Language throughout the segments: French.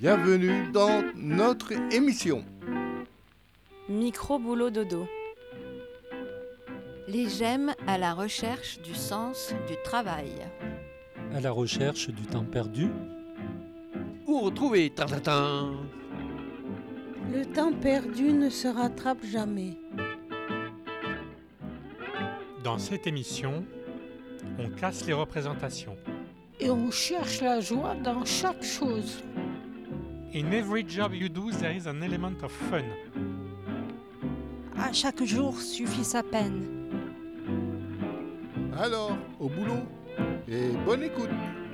Bienvenue dans notre émission. Micro boulot dodo. Les gemmes à la recherche du sens du travail. À la recherche du temps perdu. Où retrouver Tartatin. Le temps perdu ne se rattrape jamais. Dans cette émission, on casse les représentations. Et on cherche la joie dans chaque chose. In every job you do, there is an element of fun. À chaque jour suffit sa peine. Alors, au boulot et bonne écoute.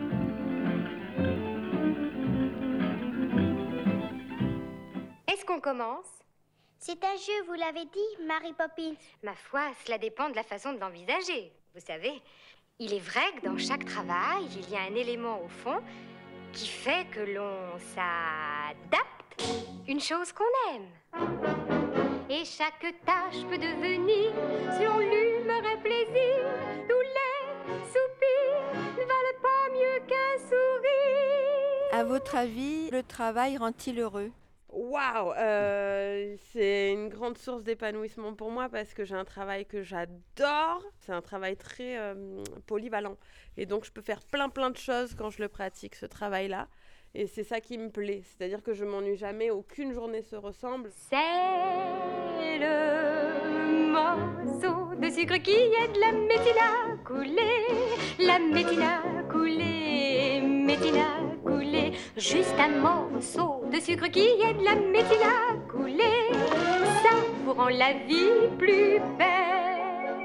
Est-ce qu'on commence ? C'est un jeu, vous l'avez dit, Mary Poppins. Ma foi, cela dépend de la façon de l'envisager. Vous savez, il est vrai que dans chaque travail, il y a un élément au fond qui fait que l'on s'adapte, une chose qu'on aime. Et chaque tâche peut devenir, selon l'humeur et plaisir, tous les soupirs ne valent pas mieux qu'un sourire. À votre avis, le travail rend-il heureux ? Waouh, c'est une grande source d'épanouissement pour moi parce que j'ai un travail que j'adore. C'est un travail très polyvalent. Et donc, je peux faire plein de choses quand je le pratique, ce travail-là. Et c'est ça qui me plaît. C'est-à-dire que je m'ennuie jamais, aucune journée se ressemble. C'est le morceau de sucre qui aide la métine à couler. La métine à couler, métine à couler. Juste un morceau de sucre qui aide la métine à couler. Ça vous rend la vie plus belle.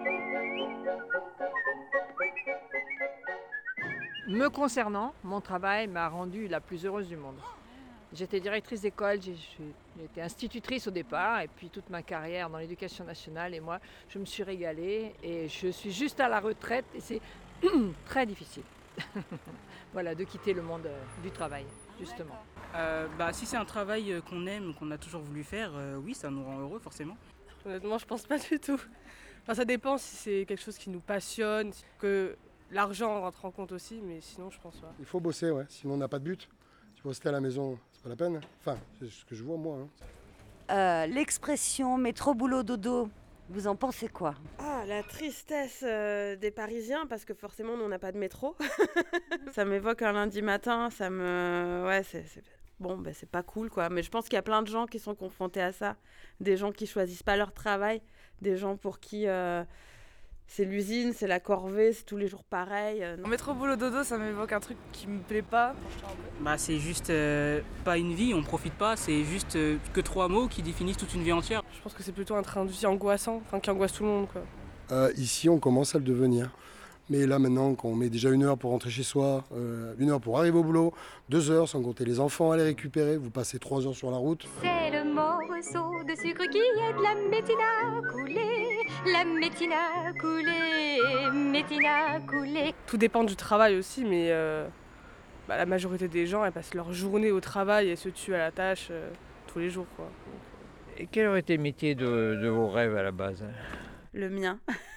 Me concernant, mon travail m'a rendue la plus heureuse du monde. J'étais directrice d'école, j'ai été institutrice au départ, et puis toute ma carrière dans l'éducation nationale, et moi, je me suis régalée, et je suis juste à la retraite, et c'est très difficile. Voilà, de quitter le monde du travail, justement. Si c'est un travail qu'on aime, qu'on a toujours voulu faire, oui, ça nous rend heureux, forcément. Honnêtement, je pense pas du tout. Enfin, ça dépend si c'est quelque chose qui nous passionne, que l'argent rentre en compte aussi, mais sinon, je pense pas. Il faut bosser, ouais. Sinon on n'a pas de but. Tu peux rester à la maison, c'est pas la peine. Enfin, c'est ce que je vois moi. L'expression métro boulot dodo, vous en pensez quoi ? Ah, la tristesse des Parisiens, parce que forcément, nous, on n'a pas de métro. Ça m'évoque un lundi matin, ça me... Ouais, c'est pas cool, quoi. Mais je pense qu'il y a plein de gens qui sont confrontés à ça. Des gens qui choisissent pas leur travail, des gens pour qui... c'est l'usine, c'est la corvée, c'est tous les jours pareil. Métro boulot dodo, ça m'évoque un truc qui me plaît pas. C'est juste pas une vie, on profite pas, c'est juste que 3 mots qui définissent toute une vie entière. Je pense que c'est plutôt un train de vie angoissant, qui angoisse tout le monde, quoi. Ici, on commence à le devenir. Mais là, maintenant, quand on met déjà 1 heure pour rentrer chez soi, 1 heure pour arriver au boulot, 2 heures sans compter les enfants à les récupérer, vous passez 3 heures sur la route. C'est le morceau de sucre qui aide la métine à couler. La métine à couler, métine à couler. Tout dépend du travail aussi, mais la majorité des gens, elles passent leur journée au travail et se tuent à la tâche tous les jours, quoi. Et quel aurait été le métier de vos rêves à la base ? Le mien.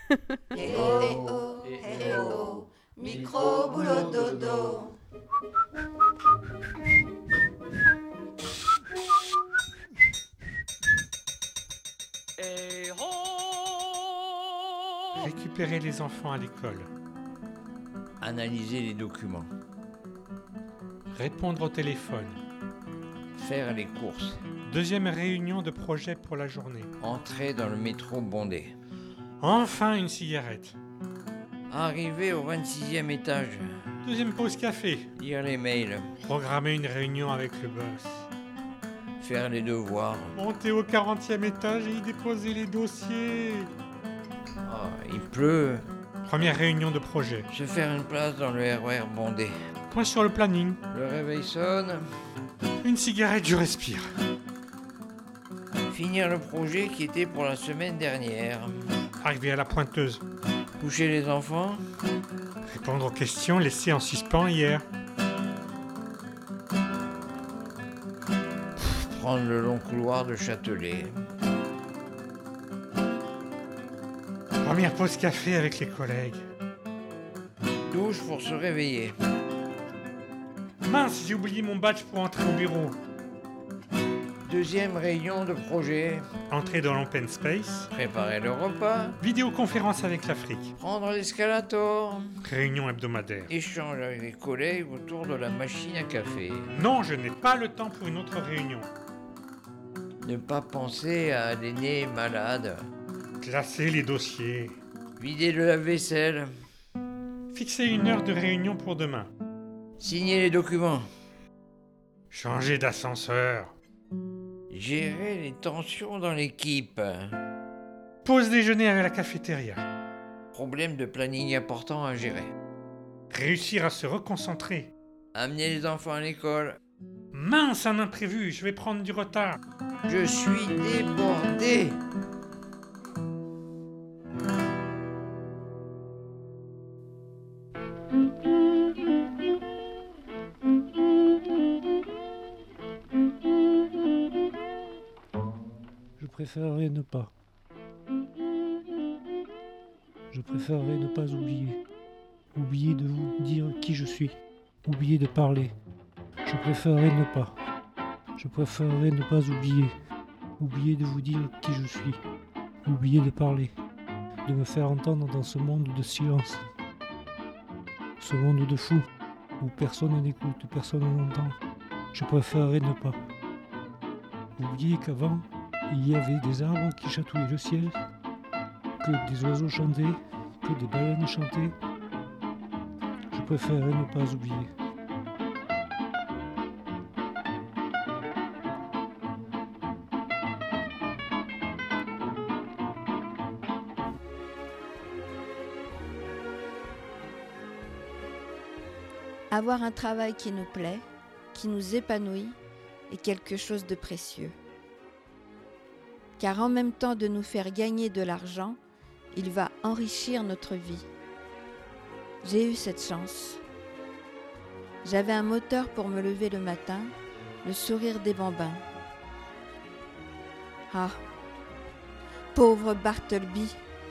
Micro boulot dodo. Récupérer les enfants à l'école. Analyser les documents. Répondre au téléphone. Faire les courses. Deuxième réunion de projet pour la journée. Entrer dans le métro bondé. Enfin une cigarette. Arriver au 26e étage. Deuxième pause café. Lire les mails. Programmer une réunion avec le boss. Faire les devoirs. Monter au 40e étage et y déposer les dossiers. Oh, il pleut. Première réunion de projet. Se faire une place dans le RER bondé. Point sur le planning. Le réveil sonne. Une cigarette, je respire. Finir le projet qui était pour la semaine dernière. Arriver à la pointeuse. Coucher les enfants. Répondre aux questions laissées en suspens hier. Prendre le long couloir de Châtelet. Première pause café avec les collègues. Douche pour se réveiller. Mince, j'ai oublié mon badge pour entrer au bureau. Deuxième réunion de projet. Entrer dans l'open space. Préparer le repas. Vidéoconférence avec l'Afrique. Prendre l'escalator. Réunion hebdomadaire. Échange avec les collègues autour de la machine à café. Non, je n'ai pas le temps pour une autre réunion. Ne pas penser à des nez malades. Classer les dossiers. Vider le lave-vaisselle. Fixer une heure de réunion pour demain. Signer les documents. Changer d'ascenseur. Gérer les tensions dans l'équipe. Pause déjeuner à la cafétéria. Problème de planning important à gérer. Réussir à se reconcentrer. Amener les enfants à l'école. Mince, un imprévu, je vais prendre du retard. Je suis débordé. Je préférerais ne pas. Je préférerais ne pas oublier. Oublier de vous dire qui je suis. Oublier de parler. Je préférerais ne pas. Je préférerais ne pas oublier. Oublier de vous dire qui je suis. Oublier de parler. De me faire entendre dans ce monde de silence. Ce monde de fou, où personne n'écoute, personne n'entend. Je préférerais ne pas. Oublier qu'avant, il y avait des arbres qui chatouillaient le ciel, que des oiseaux chantaient, que des baleines chantaient. Je préférerais ne pas oublier. Avoir un travail qui nous plaît, qui nous épanouit, est quelque chose de précieux. Car en même temps de nous faire gagner de l'argent, il va enrichir notre vie. J'ai eu cette chance. J'avais un moteur pour me lever le matin, le sourire des bambins. Ah, pauvre Bartleby.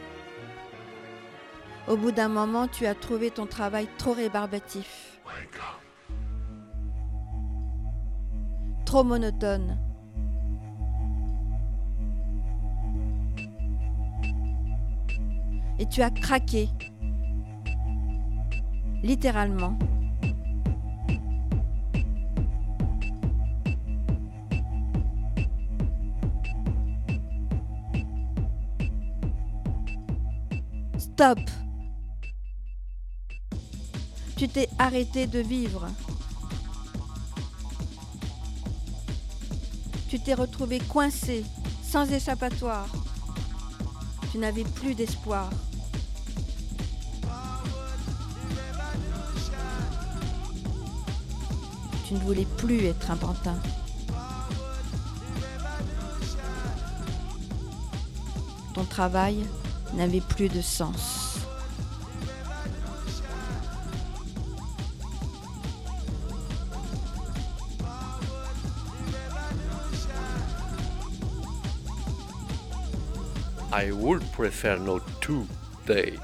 Au bout d'un moment, tu as trouvé ton travail trop rébarbatif. Trop monotone. Et tu as craqué. Littéralement. Stop. Tu t'es arrêté de vivre. Tu t'es retrouvé coincé, sans échappatoire. Tu n'avais plus d'espoir. Tu ne voulais plus être un pantin. Ton travail n'avait plus de sens. I would prefer not today.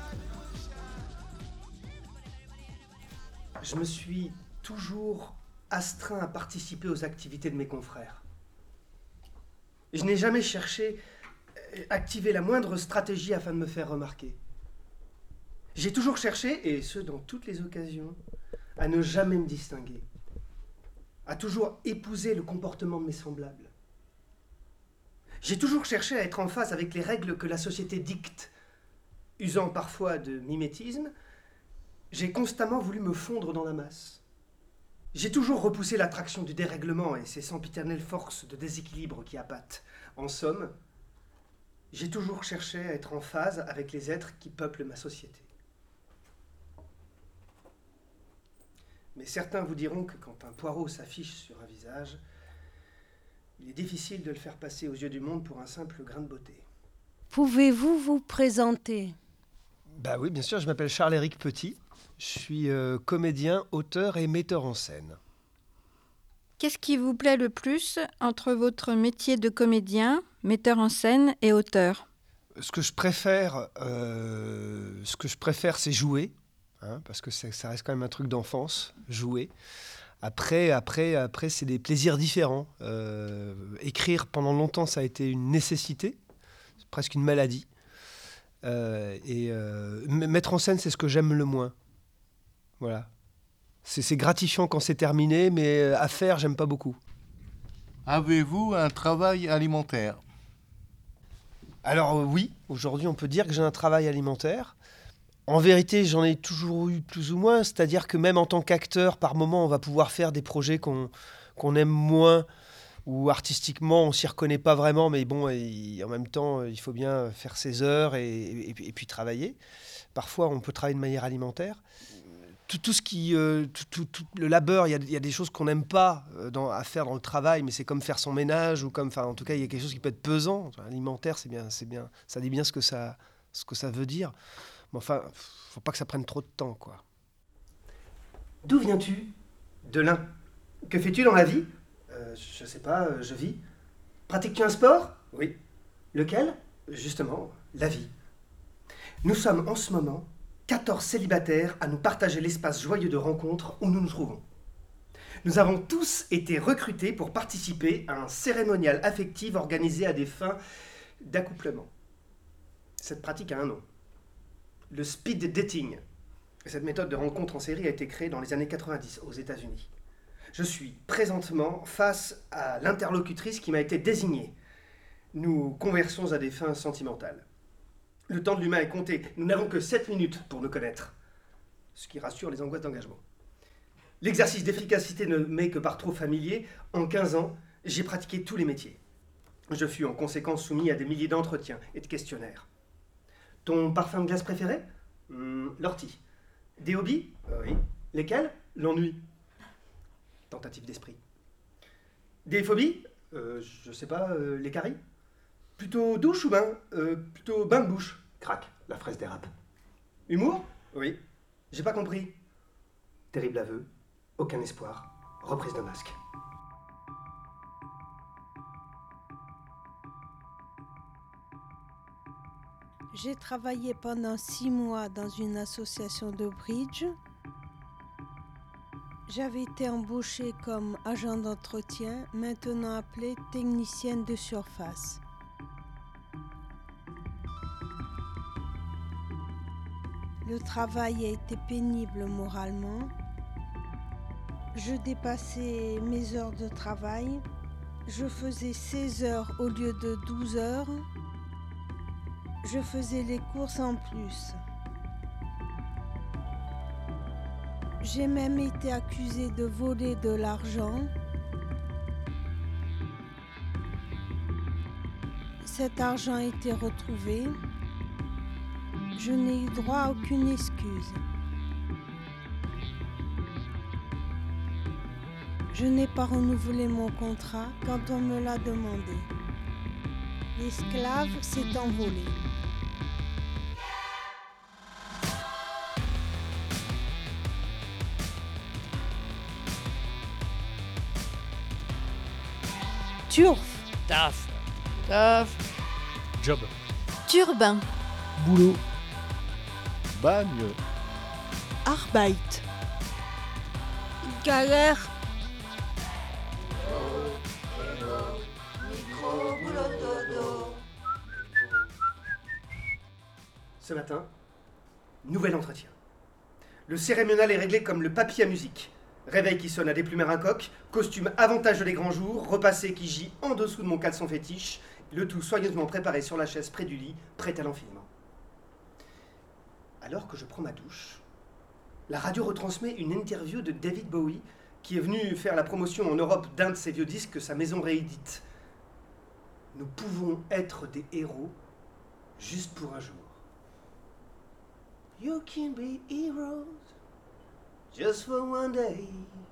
Je me suis toujours astreint à participer aux activités de mes confrères. Je n'ai jamais cherché à activer la moindre stratégie afin de me faire remarquer. J'ai toujours cherché, et ce dans toutes les occasions, à ne jamais me distinguer, à toujours épouser le comportement de mes semblables. J'ai toujours cherché à être en phase avec les règles que la société dicte. Usant parfois de mimétisme, j'ai constamment voulu me fondre dans la masse. J'ai toujours repoussé l'attraction du dérèglement et ses sempiternelles forces de déséquilibre qui abattent. En somme, j'ai toujours cherché à être en phase avec les êtres qui peuplent ma société. Mais certains vous diront que quand un poireau s'affiche sur un visage, il est difficile de le faire passer aux yeux du monde pour un simple grain de beauté. Pouvez-vous vous présenter ? Bah oui, bien sûr, je m'appelle Charles-Éric Petit. Je suis comédien, auteur et metteur en scène. Qu'est-ce qui vous plaît le plus entre votre métier de comédien, metteur en scène et auteur ? Ce que je préfère, c'est jouer, hein, parce que ça reste quand même un truc d'enfance, jouer. Après, c'est des plaisirs différents. Écrire pendant longtemps, ça a été une nécessité, c'est presque une maladie. Mettre en scène, c'est ce que j'aime le moins. Voilà. C'est gratifiant quand c'est terminé, mais à faire, j'aime pas beaucoup. Avez-vous un travail alimentaire? Alors oui, aujourd'hui on peut dire que j'ai un travail alimentaire. En vérité, j'en ai toujours eu plus ou moins, c'est-à-dire que même en tant qu'acteur, par moment, on va pouvoir faire des projets qu'on aime moins, ou artistiquement, on s'y reconnaît pas vraiment, mais bon, en même temps, il faut bien faire ses heures et puis travailler. Parfois, on peut travailler de manière alimentaire. Tout ce qui, tout le labeur, il y a des choses qu'on n'aime pas à faire dans le travail, mais c'est comme faire son ménage, ou comme, enfin, en tout cas, il y a quelque chose qui peut être pesant. Alimentaire, c'est bien, ça dit bien ce que ça veut dire. Mais enfin, faut pas que ça prenne trop de temps, quoi. D'où viens-tu? De l'Ain. Que fais-tu dans la vie? Je sais pas, je vis. Pratiques-tu un sport? Oui. Lequel? Justement, la vie. Nous sommes en ce moment 14 célibataires à nous partager l'espace joyeux de rencontre où nous nous trouvons. Nous avons tous été recrutés pour participer à un cérémonial affectif organisé à des fins d'accouplement. Cette pratique a un nom. Le speed dating. Cette méthode de rencontre en série a été créée dans les années 90 aux États-Unis. Je suis présentement face à l'interlocutrice qui m'a été désignée. Nous conversons à des fins sentimentales. Le temps de l'humain est compté. Nous n'avons que 7 minutes pour nous connaître. Ce qui rassure les angoisses d'engagement. L'exercice d'efficacité ne m'est que par trop familier. En 15 ans, j'ai pratiqué tous les métiers. Je fus en conséquence soumis à des milliers d'entretiens et de questionnaires. Ton parfum de glace préféré? L'ortie. Des hobbies? Oui. Lesquels? L'ennui. Tentative d'esprit. Des phobies? Je sais pas, les caries? Plutôt douche ou bain? Plutôt bain de bouche. Crac, la fraise dérape. Humour? Oui. J'ai pas compris. Terrible aveu, aucun espoir, reprise de masque. J'ai travaillé pendant 6 mois dans une association de bridge. J'avais été embauchée comme agent d'entretien, maintenant appelée technicienne de surface. Le travail a été pénible moralement. Je dépassais mes heures de travail. Je faisais 16 heures au lieu de 12 heures. Je faisais les courses en plus. J'ai même été accusée de voler de l'argent. Cet argent a été retrouvé. Je n'ai eu droit à aucune excuse. Je n'ai pas renouvelé mon contrat quand on me l'a demandé. L'esclave s'est envolé. Turf. Taf. Taf. Job. Turbin. Boulot. Bagne. Arbeit. Galère. Ce matin, nouvel entretien. Le cérémonial est réglé comme le papier à musique. Réveil qui sonne à déplumer un coq, costume avantageux des grands jours, repassé qui gît en dessous de mon caleçon fétiche, le tout soigneusement préparé sur la chaise près du lit, prêt à l'enfilement. Alors que je prends ma douche, la radio retransmet une interview de David Bowie qui est venu faire la promotion en Europe d'un de ses vieux disques que sa maison réédite. Nous pouvons être des héros juste pour un jour. You can be heroes just for one day.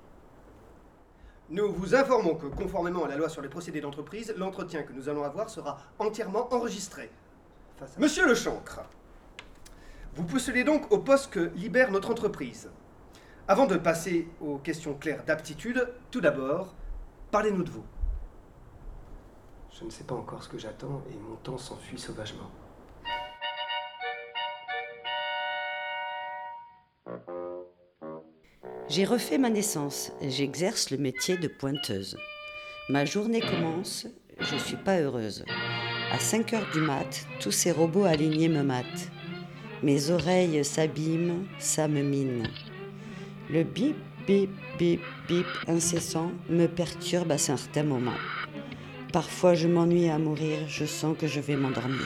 Nous vous informons que, conformément à la loi sur les procédés d'entreprise, l'entretien que nous allons avoir sera entièrement enregistré. Monsieur Le Chancre, vous postulez donc au poste que libère notre entreprise. Avant de passer aux questions claires d'aptitude, tout d'abord, parlez-nous de vous. Je ne sais pas encore ce que j'attends et mon temps s'enfuit sauvagement. J'ai refait ma naissance. J'exerce le métier de pointeuse. Ma journée commence, je suis pas heureuse. À 5 heures du mat, tous ces robots alignés me matent. Mes oreilles s'abîment, ça me mine. Le bip, bip, bip, bip incessant me perturbe à certains moments. Parfois je m'ennuie à mourir, je sens que je vais m'endormir.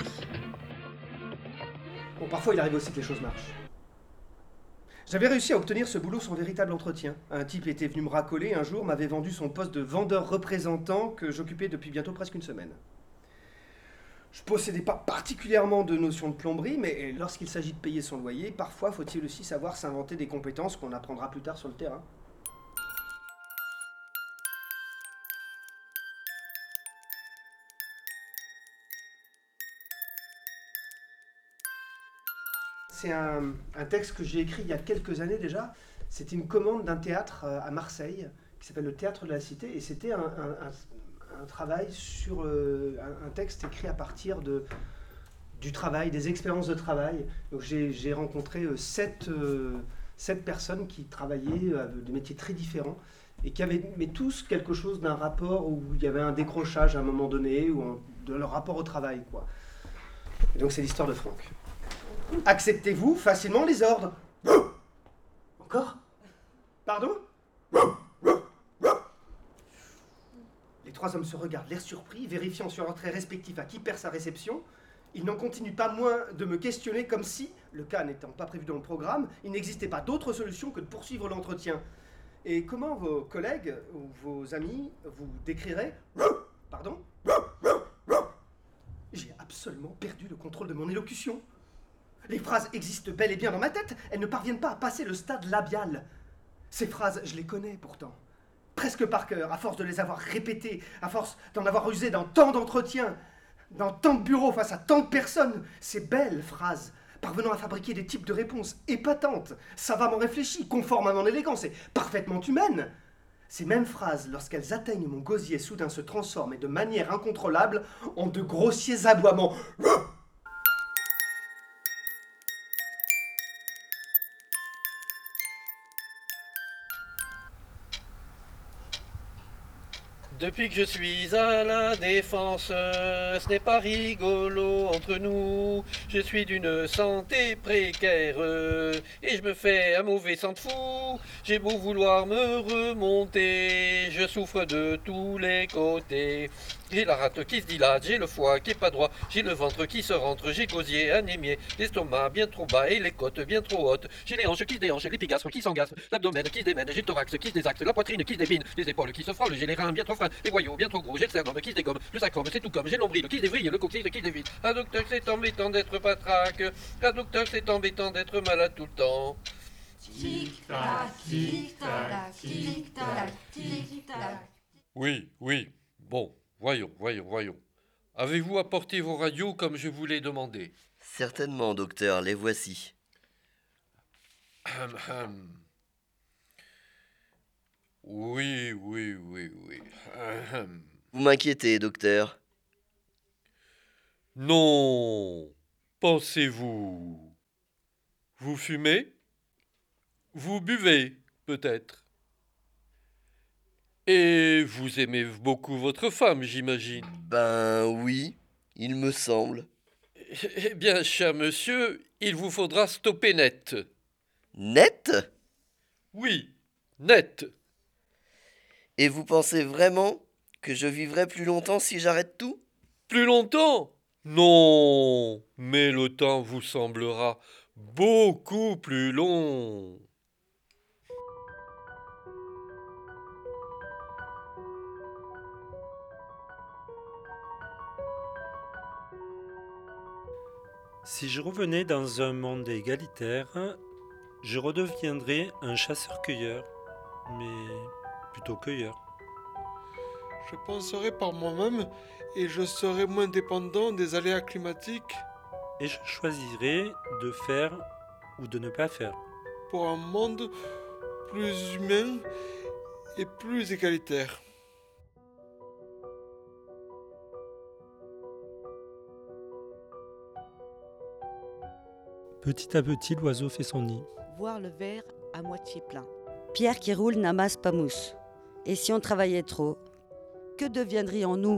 Bon, parfois il arrive aussi que les choses marchent. J'avais réussi à obtenir ce boulot sans véritable entretien. Un type était venu me racoler un jour, m'avait vendu son poste de vendeur représentant que j'occupais depuis bientôt presque une semaine. Je possédais pas particulièrement de notions de plomberie, mais lorsqu'il s'agit de payer son loyer, parfois faut-il aussi savoir s'inventer des compétences qu'on apprendra plus tard sur le terrain. C'est un texte que j'ai écrit il y a quelques années déjà. C'était une commande d'un théâtre à Marseille qui s'appelle le Théâtre de la Cité, et c'était un travail sur un texte écrit à partir du travail, des expériences de travail. Donc j'ai rencontré 7 personnes qui travaillaient des métiers très différents et qui avaient mais tous quelque chose d'un rapport où il y avait un décrochage à un moment donné, ou de leur rapport au travail, quoi. Et donc c'est l'histoire de Franck. Acceptez-vous facilement les ordres? Encore? Pardon? Les 3 hommes se regardent, l'air surpris, vérifiant sur leur trait respectif à qui perd sa réception. Ils n'en continuent pas moins de me questionner comme si, le cas n'étant pas prévu dans le programme, il n'existait pas d'autre solution que de poursuivre l'entretien. Et comment vos collègues ou vos amis vous décriraient? Pardon? J'ai absolument perdu le contrôle de mon élocution. Les phrases existent bel et bien dans ma tête, elles ne parviennent pas à passer le stade labial. Ces phrases, je les connais pourtant. Presque par cœur, à force de les avoir répétées, à force d'en avoir usé dans tant d'entretiens, dans tant de bureaux face à tant de personnes. Ces belles phrases, parvenant à fabriquer des types de réponses épatantes, savamment réfléchies, conformes à mon élégance et parfaitement humaines. Ces mêmes phrases, lorsqu'elles atteignent mon gosier, soudain se transforment et de manière incontrôlable en de grossiers aboiements. Depuis que je suis à la défense, ce n'est pas rigolo entre nous. Je suis d'une santé précaire et je me fais un mauvais sang de fou. J'ai beau vouloir me remonter, je souffre de tous les côtés. J'ai la rate qui se dilate, j'ai le foie qui est pas droit, j'ai le ventre qui se rentre, j'ai le gosier anémié, l'estomac bien trop bas et les côtes bien trop hautes. J'ai les hanches qui se déhanchent, les pigastres qui s'engacent, l'abdomen qui se démène, j'ai le thorax qui se désaxe, la poitrine qui se dépine, les épaules qui se frôlent, j'ai les reins bien trop fins, les boyaux bien trop gros, j'ai le sternum qui se dégomme, le sacrum c'est tout comme, j'ai le nombril qui se dévrille, le coccyx qui se dévide. Ah docteur, c'est embêtant d'être patraque, ah docteur, c'est embêtant d'être malade tout le temps. Tic-tac, tic-tac, tic-tac, tic-tac. Oui, bon. Voyons. Avez-vous apporté vos radios comme je vous l'ai demandé? Certainement, docteur, les voici. Oui. Vous m'inquiétez, docteur. Non, pensez-vous. Vous fumez? Vous buvez, peut-être? Et vous aimez beaucoup votre femme, j'imagine? Ben oui, il me semble. Eh bien, cher monsieur, il vous faudra stopper net. Net? Oui, net. Et vous pensez vraiment que je vivrai plus longtemps si j'arrête tout? Plus longtemps? Non, mais le temps vous semblera beaucoup plus long. Si je revenais dans un monde égalitaire, je redeviendrais un chasseur-cueilleur, mais plutôt cueilleur. Je penserais par moi-même et je serais moins dépendant des aléas climatiques. Et je choisirais de faire ou de ne pas faire. Pour un monde plus humain et plus égalitaire. Petit à petit, l'oiseau fait son nid. Voir le verre à moitié plein. Pierre qui roule n'amasse pas mousse. Et si on travaillait trop, que deviendrions-nous?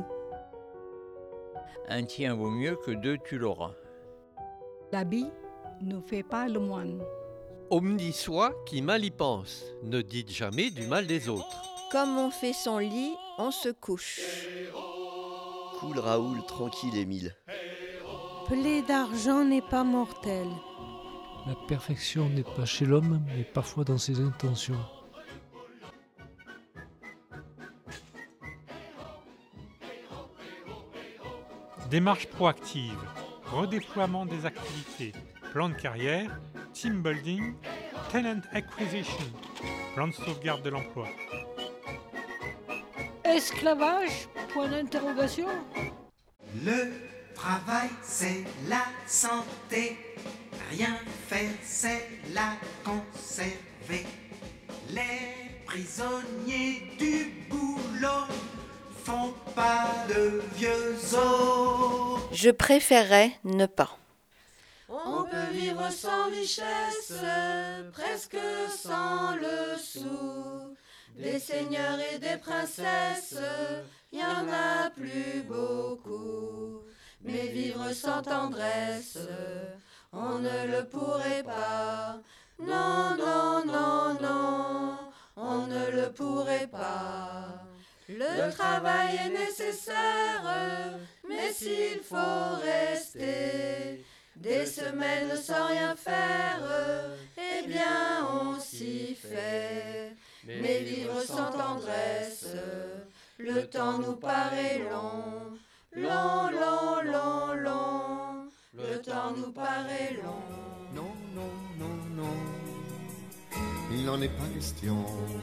Un tien vaut mieux que 2 tu l'auras. L'habit ne fait pas le moine. Omni soi qui mal y pense, ne dites jamais du mal des autres. Comme on fait son lit, on se couche. Cool Raoul, tranquille Émile. Plaie d'argent n'est pas mortelle. La perfection n'est pas chez l'homme, mais parfois dans ses intentions. Démarche proactive, redéploiement des activités, plan de carrière, team building, talent acquisition, plan de sauvegarde de l'emploi. Esclavage? Point d'interrogation. Le travail, c'est la santé. Rien faire, c'est la conserver. Les prisonniers du boulot font pas de vieux os. Je préférerais ne pas. On peut vivre sans richesse, presque sans le sou. Des seigneurs et des princesses, y en a plus beaucoup. Mais vivre sans tendresse, on ne le pourrait pas. Non, non, non, non, on ne le pourrait pas. Le travail est nécessaire, mais s'il faut rester des semaines sans rien faire, eh bien on s'y fait. Mais vivre sans tendresse, le temps nous paraît long. Long, long, long, long, le temps nous paraît long. Non, non, non, non, il n'en est pas question.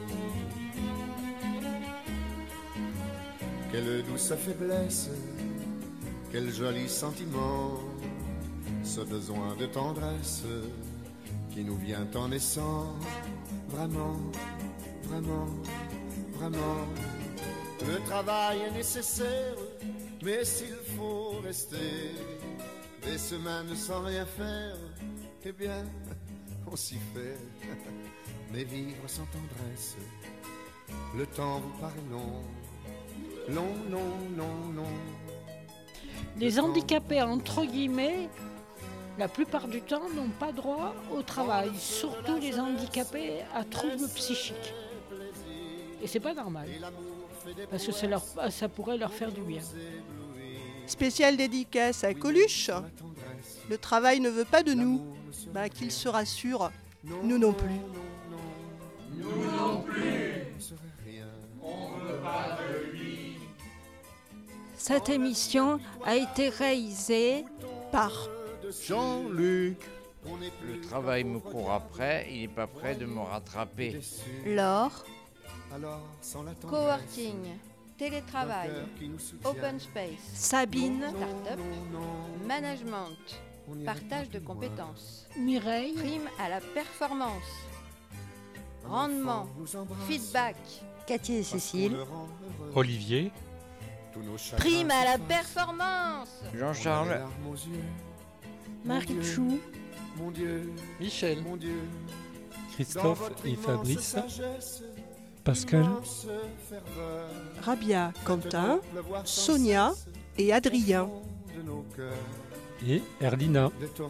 Quelle douce faiblesse, quel joli sentiment, ce besoin de tendresse qui nous vient en naissant. Vraiment, vraiment, vraiment, le travail est nécessaire, mais s'il faut rester des semaines sans rien faire, eh bien, on s'y fait. Mais vivre sans tendresse, le temps vous paraît long. Long, long, long, long. Les handicapés, entre guillemets, la plupart du temps, n'ont pas droit au travail, surtout les handicapés à troubles psychiques. Et c'est pas normal, parce que ça pourrait leur faire du bien. Spéciale dédicace à Coluche. Le travail ne veut pas de nous. Qu'il se rassure, nous non plus. Nous non plus, on ne veut pas de lui. Cette émission a été réalisée par Jean-Luc. Le travail me court après, il n'est pas prêt de me rattraper. Laure. Coworking. Télétravail. Open space. Sabine. Startup. Management. Partage de compétences. Mireille. Prime à la performance. Rendement. Feedback. Cathy et Cécile. Olivier. Prime à la performance. Jean-Charles. Marie-Chou. Michel. Christophe et Fabrice. Pascal. Rabia, Quentin, Sonia et Adrien. Et Erlina.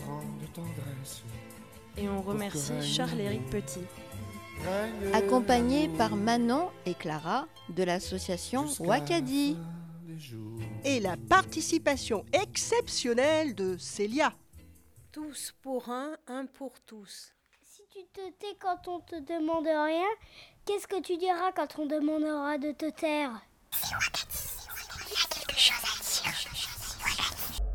Et on remercie Charles-Éric Petit. Accompagné par Manon et Clara de l'association Wakadi. Et la participation exceptionnelle de Célia. Tous pour un pour tous. Si tu te tais quand on te demande rien, qu'est-ce que tu diras quand on demandera de te taire? Il y a quelque chose à dire.